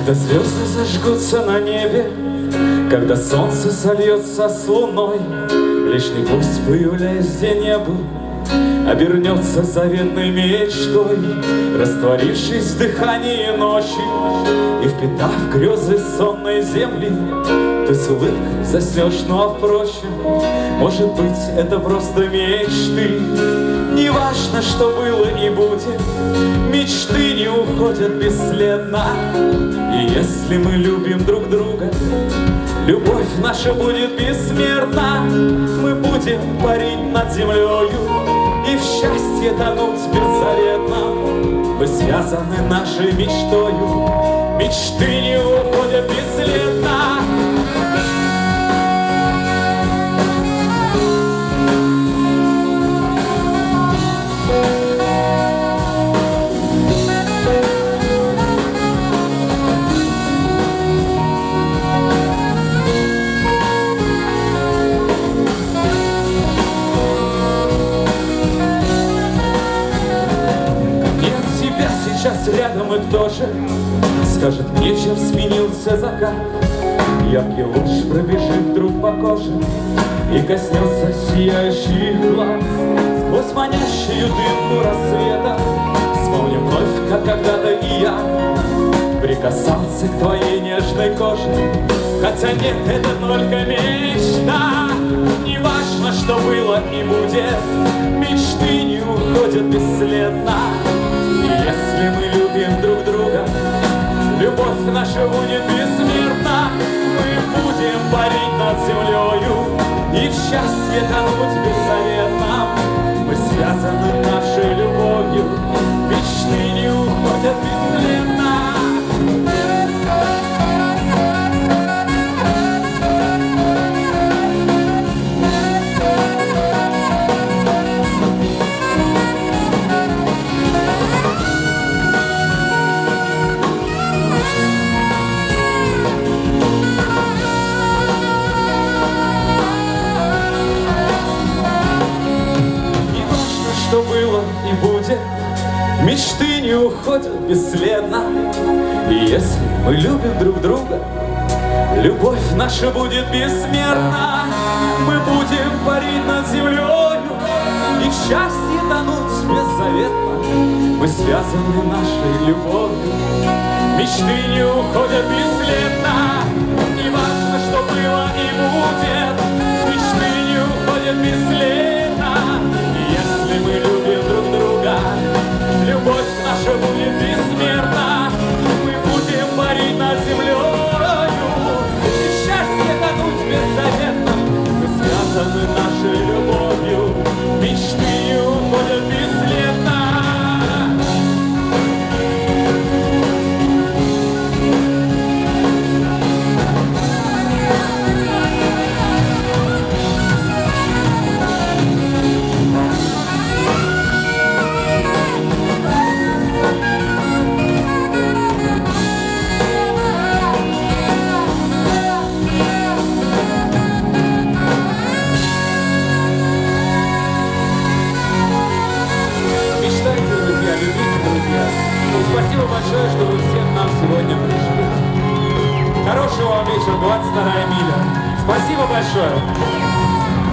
Когда звезды зажгутся на небе, когда солнце сольется с луной, лишний пусть, появляясь где не был, обернется заветной мечтой, растворившись в дыхании ночи и впитав грезы сонной земли. Ты с улыбкой заснешь, ну а впрочем, может быть, это просто мечты. Не важно, что было и будет, мечты не уходят бесследно. И если мы любим друг друга, любовь наша будет бессмертна. Мы будем парить над землею и в счастье тонуть беззаветно. Мы связаны нашей мечтою, мечты не уходят бесследно. Рядом и кто же скажет мне, чем сменился закат? Яркий луч пробежит вдруг по коже и коснется сияющих глаз. Сквозь манящую дымку рассвета вспомним вновь, как когда-то и я прикасался к твоей нежной коже. Хотя нет, это только мечта. Не важно, что было и будет, мечты не уходят бесследно. Если мы любим друг друга, любовь наша будет бессмертна. Мы будем парить над землею и в счастье тонуть беззаветно. Мы связаны нашей любовью, мечты не уходят бесследно. Что было и будет, мечты не уходят бесследно. И если мы любим друг друга, любовь наша будет бессмертна. Мы будем парить над землею и в счастье тонуть беззаветно. Мы связаны нашей любовью, мечты не уходят бесследно. Не важно, что было и будет, мечты не уходят бесследно. Если мы любим друг друга, любовь наша будет бессмертна. Мы будем парить над землею и счастье тонуть беззаветно. Мы связаны нашей любовью, мечты не уходят бесследно. Спасибо большое, что вы всем нам сегодня пришли. Хорошего вам вечера, 22-я миля. Спасибо большое.